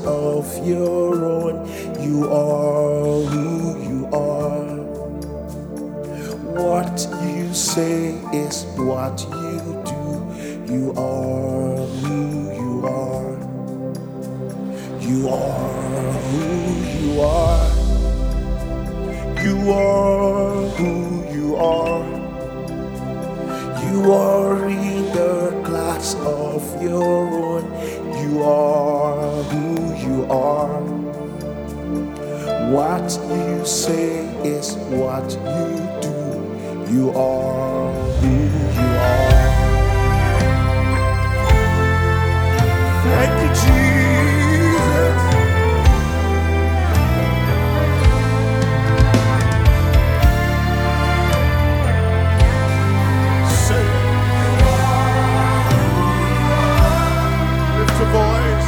of your own. You are who you are. What you say is what you do. You are who you are. You are who you are. You are who you are. You are in the class of your own. You are who you are. What you say is what you do. You are who you are. Thank you, Jesus. Say it. Lift your voice.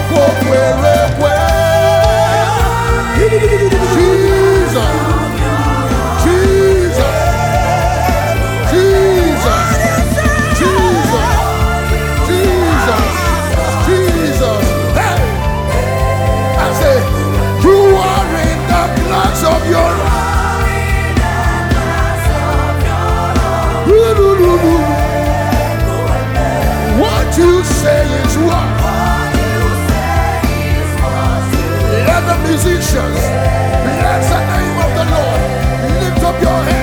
What you say is what? Let the musicians bless the name of the Lord. Lift up your hand.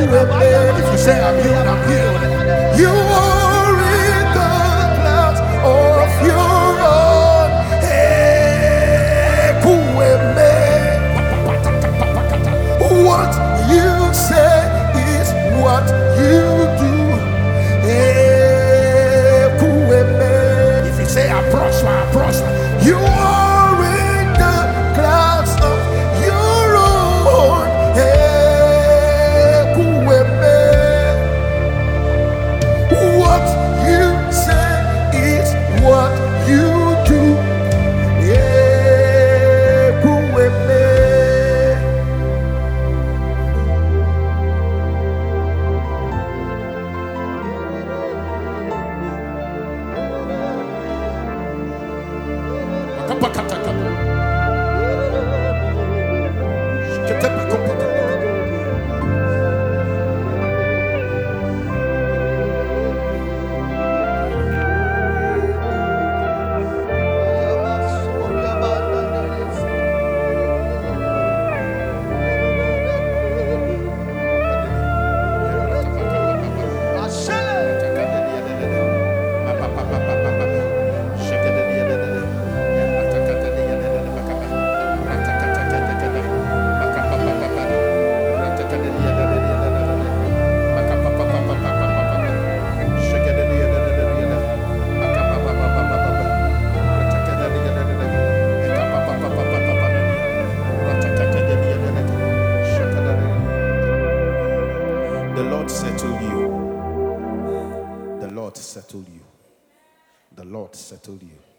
If you say I'm healed, I'm healed. You are in the clouds of your own. Hey, what you say is what you do. Hey, if you say I prosper, I prosper. You are in the clouds of your own. Hey, what you say is what you do. Yeah, The Lord settle you. The Lord settle you. The Lord settle you.